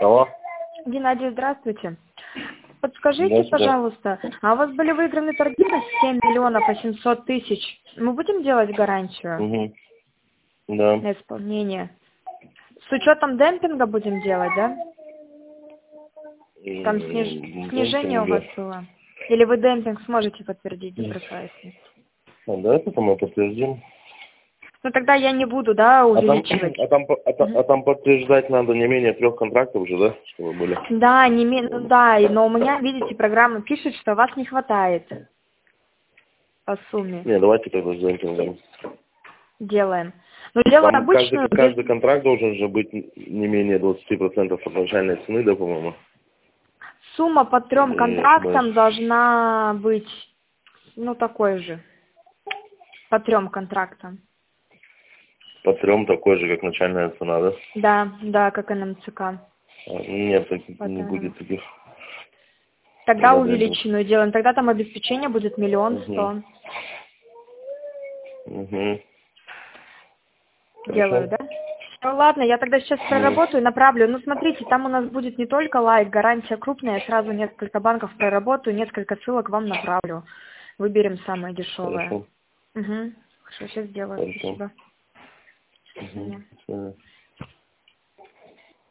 Алло. Геннадий, здравствуйте. Подскажите, Здравствуйте. пожалуйста, а у вас были выиграны торги на 7 миллионов 800 тысяч. Мы будем делать гарантию Угу. Да. на исполнение? С учетом демпинга будем делать, да? Там снижение у вас было? Или вы демпинг сможете подтвердить при прайсе? Да, это мы подтвердим. Ну тогда я не буду, да, увеличивать. Там подтверждать надо не менее 3 контрактов уже, да, чтобы были? Да, но у меня, видите, программа пишет, что вас не хватает по сумме. Не, давайте тогда с демпингом. Делаем. Но делаем Там обычную, каждый контракт должен же быть не менее 20% от начальной цены, да, по-моему? сумма по 3 Или контрактам должна быть, ну, такой же. По 3 контрактам. по 3 такой же, как начальная цена, да? Да, как НМЦК. Нет, таких не Потом. будет таких. Тогда Демпинг. увеличенную делаем. Тогда там обеспечение будет 1 100 000. Угу. Делаю, Хорошо? да? Ну ладно, я тогда сейчас проработаю и направлю. Ну смотрите, там у нас будет не только лайк, гарантия крупная, я сразу несколько банков проработаю, несколько ссылок вам направлю. Выберем самое дешевое. Хорошо. Угу. Хорошо, сейчас сделаю. Хорошо. Спасибо. До Угу. свидания. До свидания.